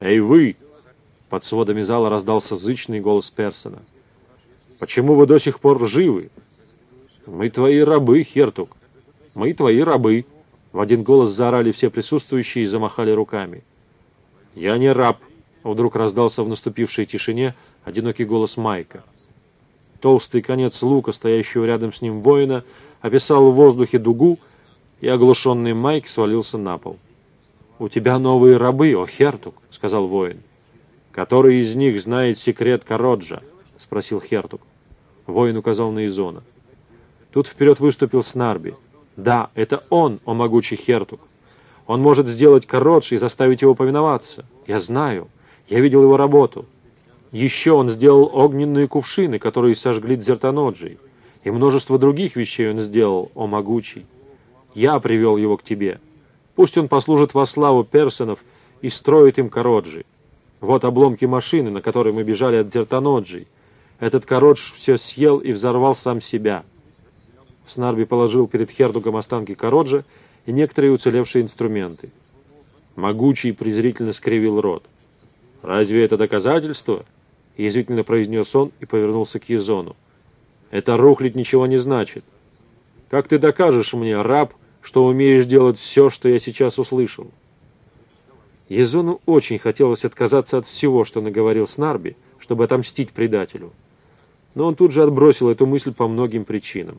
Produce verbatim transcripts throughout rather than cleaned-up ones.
«Эй, вы!» Под сводами зала раздался зычный голос Персона. «Почему вы до сих пор живы?» «Мы твои рабы, Хертуг! Мы твои рабы!» В один голос заорали все присутствующие и замахали руками. «Я не раб!» Вдруг раздался в наступившей тишине одинокий голос Майка. Толстый конец лука, стоящего рядом с ним воина, описал в воздухе дугу, и оглушенный Майк свалился на пол. «У тебя новые рабы, о Хертуг!» — сказал воин. «Который из них знает секрет Кароджа?» — спросил Хертуг. Воин указал на Изона. Тут вперед выступил Снарби. «Да, это он, о могучий Хертуг. Он может сделать Кародж и заставить его повиноваться. Я знаю. Я видел его работу. Еще он сделал огненные кувшины, которые сожгли Дзертаноджи. И множество других вещей он сделал, о могучий. Я привел его к тебе. Пусть он послужит во славу персонов и строит им Кароджи. Вот обломки машины, на которой мы бежали от Дзертаноджи. Этот Кародж все съел и взорвал сам себя». Снарби положил перед Хертугом останки Кароджа и некоторые уцелевшие инструменты. Могучий презрительно скривил рот. «Разве это доказательство?» — язвительно произнес он и повернулся к Езону. «Это рухлядь ничего не значит. Как ты докажешь мне, раб, что умеешь делать все, что я сейчас услышал?» Езону очень хотелось отказаться от всего, что наговорил Снарби, чтобы отомстить предателю. Но он тут же отбросил эту мысль по многим причинам.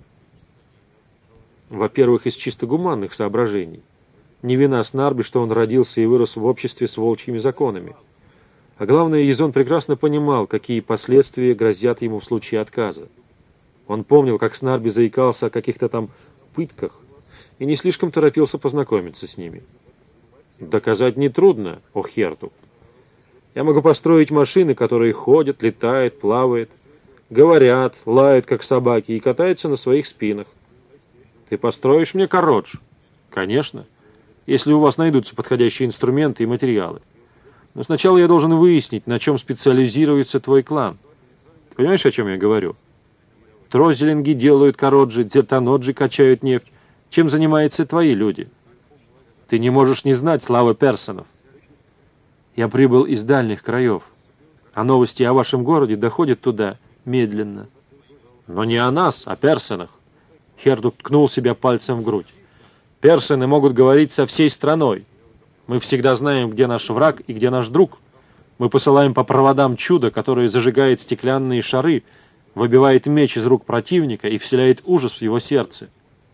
Во-первых, из чисто гуманных соображений. Не вина Снарби, что он родился и вырос в обществе с волчьими законами. А главное, Езон прекрасно понимал, какие последствия грозят ему в случае отказа. Он помнил, как Снарби заикался о каких-то там пытках и не слишком торопился познакомиться с ними. «Доказать нетрудно, о Хертуг. Я могу построить машины, которые ходят, летают, плавают, говорят, лают, как собаки, и катаются на своих спинах. Ты построишь мне Кародж?» «Конечно, если у вас найдутся подходящие инструменты и материалы. Но сначала я должен выяснить, на чем специализируется твой клан. Ты понимаешь, о чем я говорю? Трозелинги делают Кароджи, Дзертаноджи качают нефть. Чем занимаются твои люди? Ты не можешь не знать славы персонов. Я прибыл из дальних краев, а новости о вашем городе доходят туда медленно. Но не о нас, а о персонах. Хертуг ткнул себя пальцем в грудь. Персоны могут говорить со всей страной. Мы всегда знаем, где наш враг и где наш друг. Мы посылаем по проводам чудо, которое зажигает стеклянные шары, выбивает меч из рук противника и вселяет ужас в его сердце.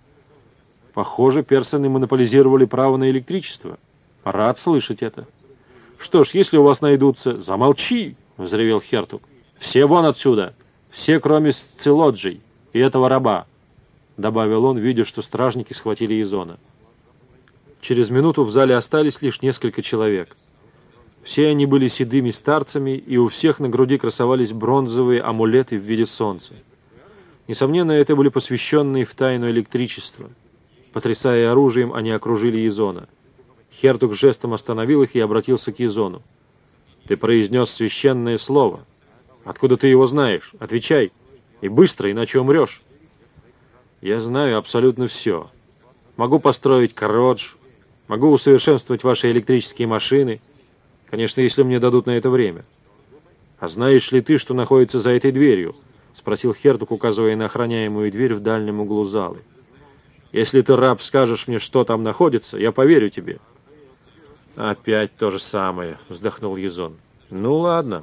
Похоже, персоны монополизировали право на электричество. Рад слышать это. Что ж, если у вас найдутся... Замолчи! — взревел Хертуг. Все вон отсюда! Все, кроме Сцилоджей и этого раба! — добавил он, видя, что стражники схватили Езона. Через минуту в зале остались лишь несколько человек. Все они были седыми старцами, и у всех на груди красовались бронзовые амулеты в виде солнца. Несомненно, это были посвященные в тайну электричества. Потрясая оружием, они окружили Езона. Хертуг жестом остановил их и обратился к Езону. «Ты произнес священное слово. Откуда ты его знаешь? Отвечай. И быстро, иначе умрешь». «Я знаю абсолютно все. Могу построить Кародж, могу усовершенствовать ваши электрические машины, конечно, если мне дадут на это время». «А знаешь ли ты, что находится за этой дверью?» — спросил Хертуг, указывая на охраняемую дверь в дальнем углу залы. «Если ты, раб, скажешь мне, что там находится, я поверю тебе». «Опять то же самое», — вздохнул Езон. «Ну, ладно.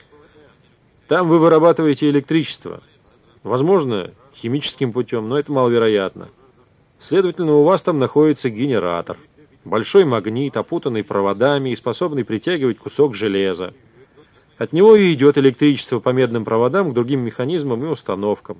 Там вы вырабатываете электричество. Возможно, химическим путем, но это маловероятно. Следовательно, у вас там находится генератор. Большой магнит, опутанный проводами и способный притягивать кусок железа. От него и идет электричество по медным проводам к другим механизмам и установкам.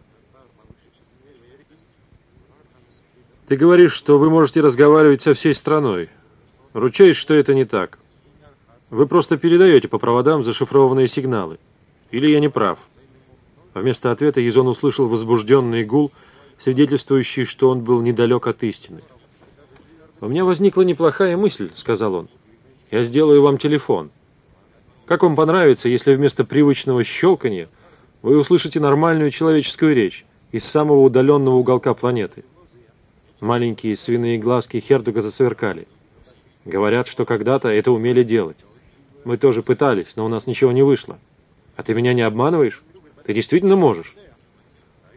Ты говоришь, что вы можете разговаривать со всей страной. Ручаюсь, что это не так. Вы просто передаете по проводам зашифрованные сигналы. Или я не прав?» Вместо ответа Езон услышал возбужденный гул, свидетельствующий, что он был недалек от истины. «У меня возникла неплохая мысль», — сказал он. «Я сделаю вам телефон. Как вам понравится, если вместо привычного щелканья вы услышите нормальную человеческую речь из самого удаленного уголка планеты?» Маленькие свиные глазки Хертуга засверкали. Говорят, что когда-то это умели делать. Мы тоже пытались, но у нас ничего не вышло. А ты меня не обманываешь? Ты действительно можешь?